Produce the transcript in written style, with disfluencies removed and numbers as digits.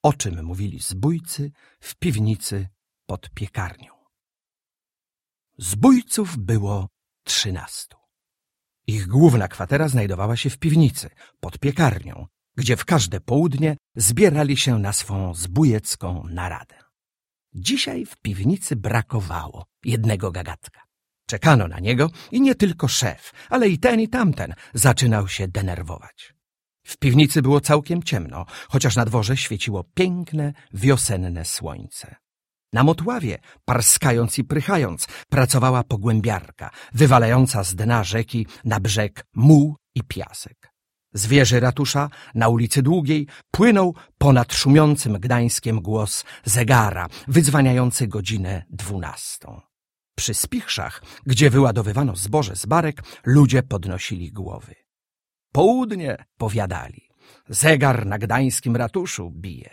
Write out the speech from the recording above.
o czym mówili zbójcy w piwnicy pod piekarnią. Zbójców było 13. Ich główna kwatera znajdowała się w piwnicy pod piekarnią, gdzie w każde południe zbierali się na swą zbójecką naradę. Dzisiaj w piwnicy brakowało jednego gagatka. Czekano na niego i nie tylko szef, ale i ten i tamten zaczynał się denerwować. W piwnicy było całkiem ciemno, chociaż na dworze świeciło piękne, wiosenne słońce. Na motławie, parskając i prychając, pracowała pogłębiarka, wywalająca z dna rzeki na brzeg muł i piasek. Z wieży ratusza na ulicy Długiej płynął ponad szumiącym Gdańskiem głos zegara, wydzwaniający godzinę 12. Przy spichrzach, gdzie wyładowywano zboże z barek, ludzie podnosili głowy. Południe, powiadali, zegar na gdańskim ratuszu bije.